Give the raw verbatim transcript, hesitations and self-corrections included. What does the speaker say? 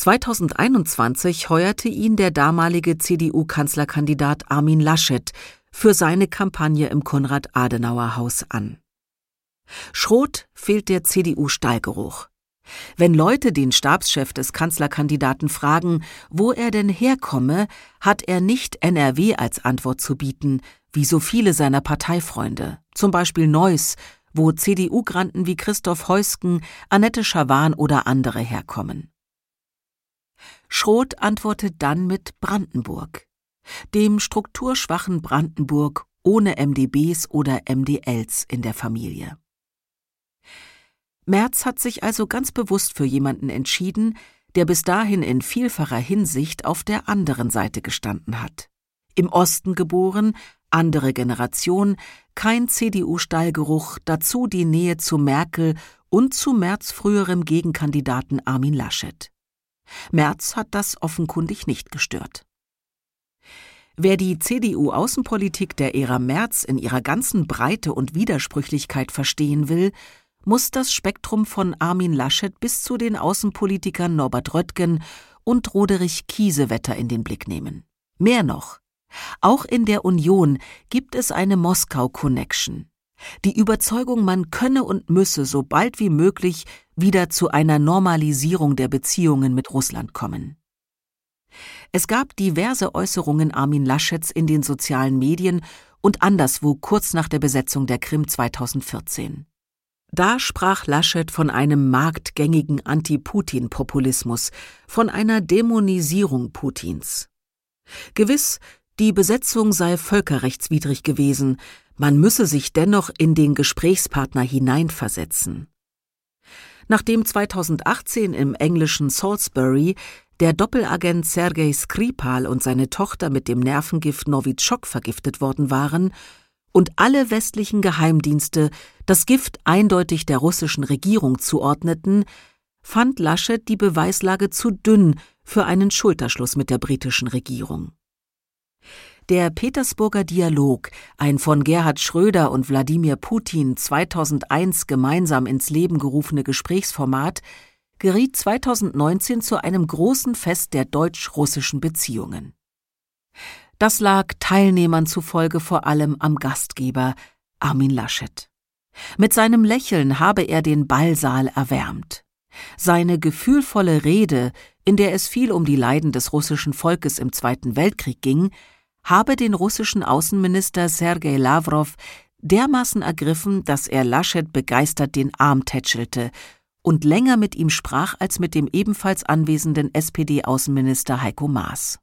zweitausendeinundzwanzig heuerte ihn der damalige C D U-Kanzlerkandidat Armin Laschet für seine Kampagne im Konrad-Adenauer-Haus an. Schroth fehlt der C D U-Stallgeruch. Wenn Leute den Stabschef des Kanzlerkandidaten fragen, wo er denn herkomme, hat er nicht N R W als Antwort zu bieten, wie so viele seiner Parteifreunde, zum Beispiel Neuss, wo C D U-Granden wie Christoph Heusgen, Annette Schawan oder andere herkommen. Schroth antwortet dann mit Brandenburg, dem strukturschwachen Brandenburg ohne M D Bs oder M D Ls in der Familie. Merz hat sich also ganz bewusst für jemanden entschieden, der bis dahin in vielfacher Hinsicht auf der anderen Seite gestanden hat. Im Osten geboren, andere Generation, kein C D U-Stallgeruch, dazu die Nähe zu Merkel und zu Merz früherem Gegenkandidaten Armin Laschet. Merz hat das offenkundig nicht gestört. Wer die C D U-Außenpolitik der Ära Merz in ihrer ganzen Breite und Widersprüchlichkeit verstehen will, muss das Spektrum von Armin Laschet bis zu den Außenpolitikern Norbert Röttgen und Roderich Kiesewetter in den Blick nehmen. Mehr noch: Auch in der Union gibt es eine Moskau-Connection. Die Überzeugung, man könne und müsse so bald wie möglich wieder zu einer Normalisierung der Beziehungen mit Russland kommen. Es gab diverse Äußerungen Armin Laschets in den sozialen Medien und anderswo kurz nach der Besetzung der Krim zweitausendvierzehn. Da sprach Laschet von einem marktgängigen Anti-Putin-Populismus, von einer Dämonisierung Putins. Gewiss, die Besetzung sei völkerrechtswidrig gewesen, man müsse sich dennoch in den Gesprächspartner hineinversetzen. Nachdem zweitausendachtzehn im englischen Salisbury der Doppelagent Sergei Skripal und seine Tochter mit dem Nervengift Novichok vergiftet worden waren und alle westlichen Geheimdienste das Gift eindeutig der russischen Regierung zuordneten, fand Laschet die Beweislage zu dünn für einen Schulterschluss mit der britischen Regierung. Der Petersburger Dialog, ein von Gerhard Schröder und Wladimir Putin zweitausendeins gemeinsam ins Leben gerufene Gesprächsformat, geriet zweitausendneunzehn zu einem großen Fest der deutsch-russischen Beziehungen. Das lag Teilnehmern zufolge vor allem am Gastgeber Armin Laschet. Mit seinem Lächeln habe er den Ballsaal erwärmt. Seine gefühlvolle Rede, in der es viel um die Leiden des russischen Volkes im Zweiten Weltkrieg ging, habe den russischen Außenminister Sergei Lawrow dermaßen ergriffen, dass er Laschet begeistert den Arm tätschelte und länger mit ihm sprach als mit dem ebenfalls anwesenden S P D-Außenminister Heiko Maas.